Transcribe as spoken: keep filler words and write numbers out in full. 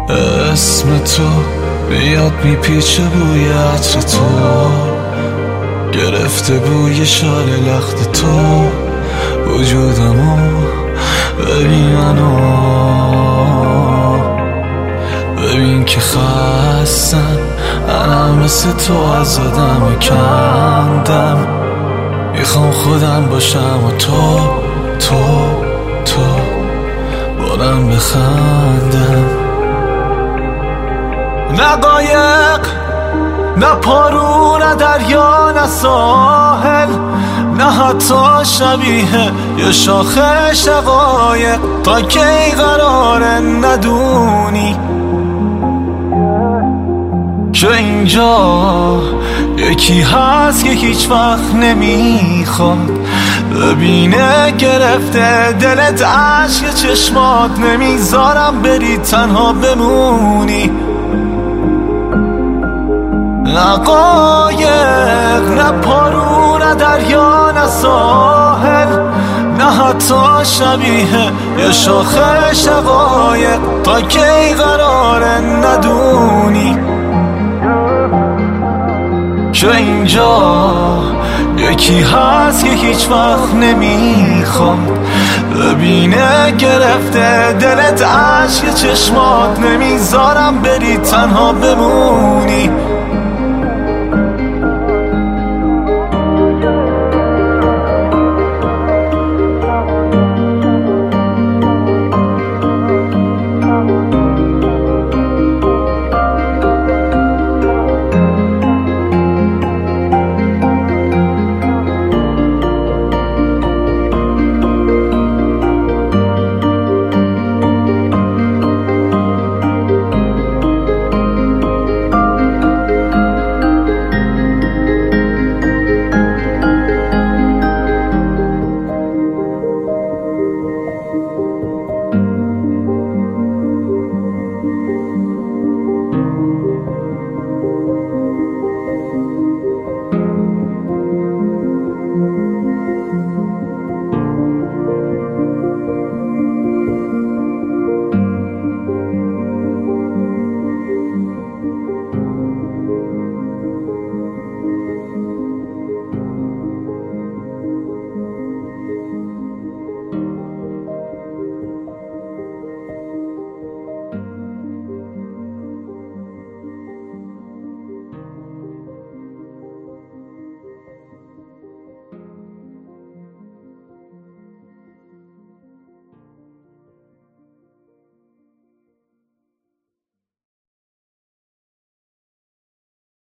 اسم تو بیاد میپیچه بوی عطر تو، گرفته بوی شال لخت تو وجودمو. ببین منو، ببین که خستم، منم مثل تو از آدم کندم. میخوام خودم باشم و تو تو تو بارم بخندم. نه قایق، نه پارو، نه دریا، نه ساحل، نه حتی شبیه یه شاخه شقایق. تا کی قراره ندونی که اینجا یکی هست که هیچ وقت نمیخواد ببینه گرفته دلت عشق چشمات. نمیذارم بری تنها بمونی. نه قایق، نه پارو، نه دریا، نه ساحل، نه حتی شبیه یه شاخه شقایق. تا کی قراره ندونی که اینجا یکی هست که هیچ وقت نمیخواد ببینه گرفته دلت عشق چشمات. نمیذارم بری تنها بمونی.